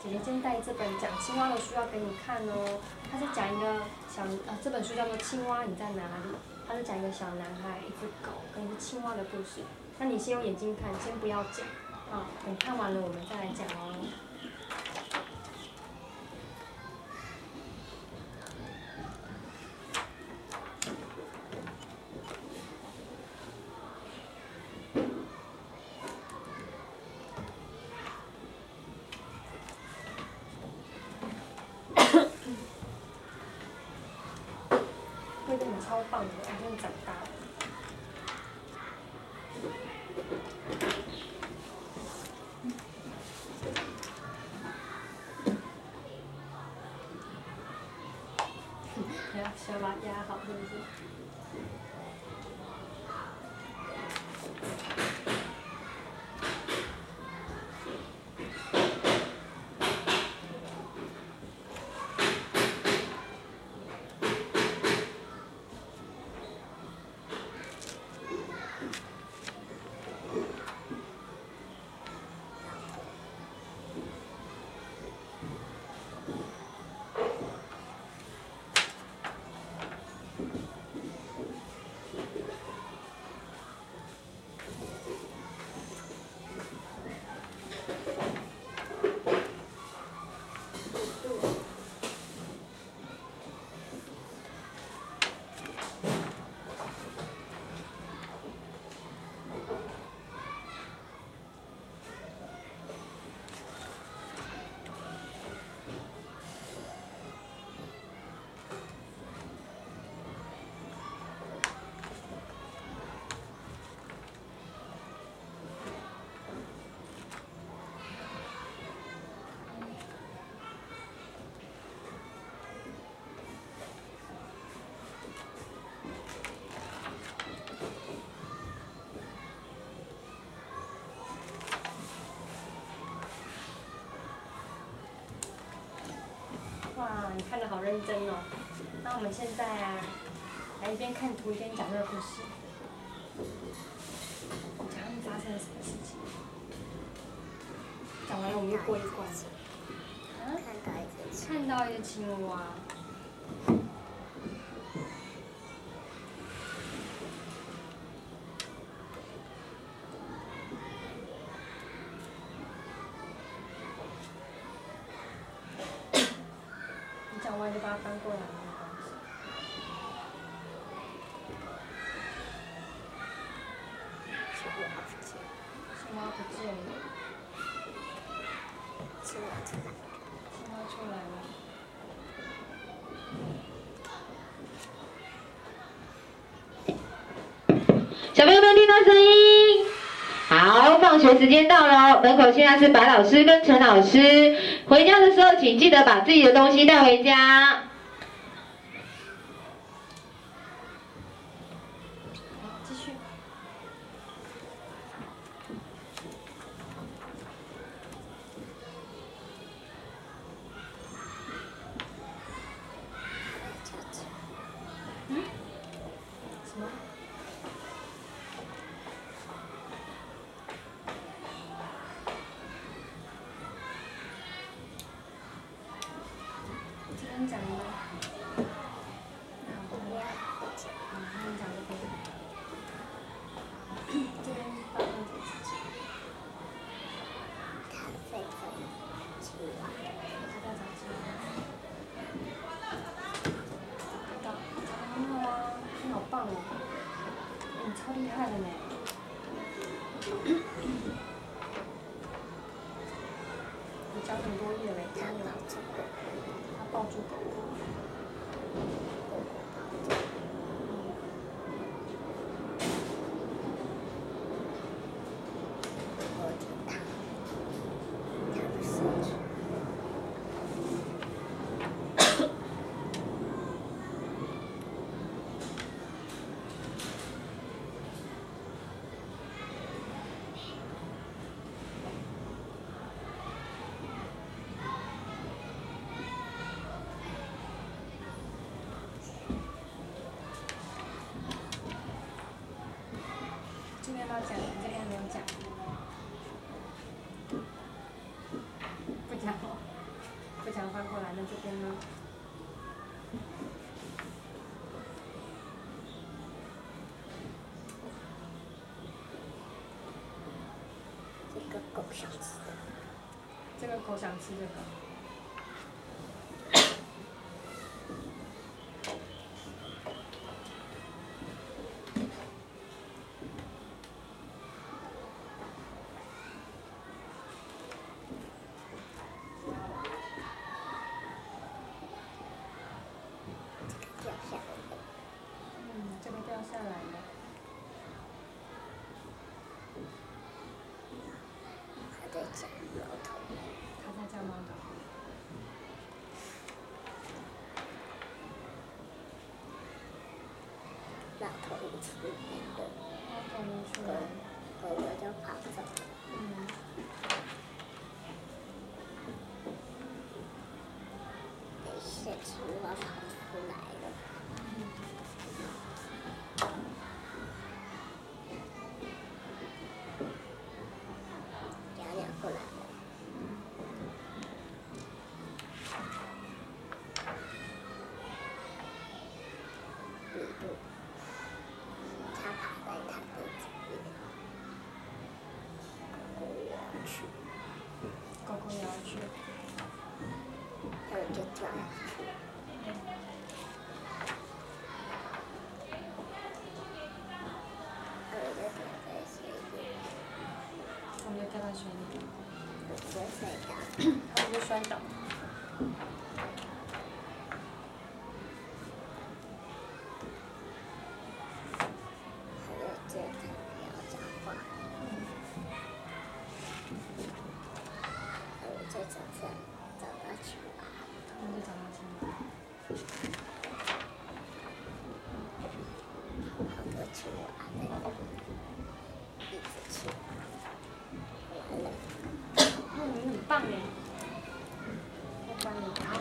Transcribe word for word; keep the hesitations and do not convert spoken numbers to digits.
姐姐今天带这本讲青蛙的书要给你看哦。它是讲一个小呃，这本书叫做《青蛙你在哪里》，它是讲一个小男孩、一只狗跟一只青蛙的故事。那你先用眼睛看，先不要讲，啊，等看完了我们再来讲哦。会真的超棒的，我真的长大了。还要先把它压好，是不是？哇，你看得好认真哦。那我们现在啊，来一边看图一边讲这个故事。讲他们发生了什么事情？讲完了我们就过一关。啊？看到一只青蛙。讲完就把它翻过来，没关系。青蛙不见了。青蛙不见了。青蛙出来。青蛙出来了。 小朋友们听到声音？好，放学时间到了，门口现在是白老师跟陈老师。回家的时候，请记得把自己的东西带回家。 继续。嗯？什么？这边讲吗？好，我要。好，那你讲这边。这边发生什么事情？看狒狒青蛙。我知道找青蛙。找到，找到啦！你好棒哦！你超厉害的呢。你教很多页嘞，加油！他抱住狗。 换过来，那这边呢？ 这个狗想吃的。 这个狗想吃这个。 掉下来了。 嗯，这个掉下来了。 它在讲猫头。 它在叫猫头。 猫头鹰出来了。 猫头鹰出来了。 狗狗就跑走了。 嗯。 等一下，青蛙跑出来了。鸟鸟过来了。米露，它爬在它的嘴里。狗狗也要去。 狗狗也要去。 它们就跳下去。它们就躲在水里。 它们就掉在水里。 我直接摔倒。 它们就摔倒。 还有这个要讲话。还有这早上找到青蛙。 它们就找到青蛙。 好多青蛙在那里，一直吃。完了。 嗯，你很棒哎。再关你，好。